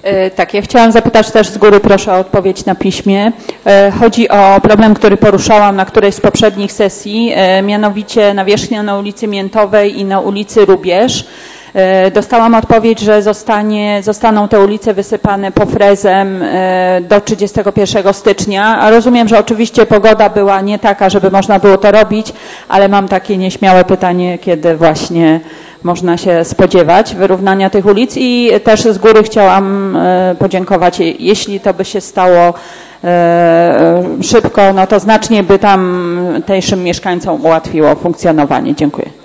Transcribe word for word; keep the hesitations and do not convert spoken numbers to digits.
Tak, ja chciałam zapytać też z góry, proszę o odpowiedź na piśmie. Chodzi o problem, który poruszałam na którejś z poprzednich sesji, mianowicie nawierzchnia na ulicy Miętowej i na ulicy Rubież. Dostałam odpowiedź, że zostanie, zostaną te ulice wysypane pofrezem do trzydziestego pierwszego stycznia, a rozumiem, że oczywiście pogoda była nie taka, żeby można było to robić, ale mam takie nieśmiałe pytanie, kiedy właśnie można się spodziewać wyrównania tych ulic i też z góry chciałam podziękować, jeśli to by się stało szybko, no to znacznie by tamtejszym mieszkańcom ułatwiło funkcjonowanie. Dziękuję.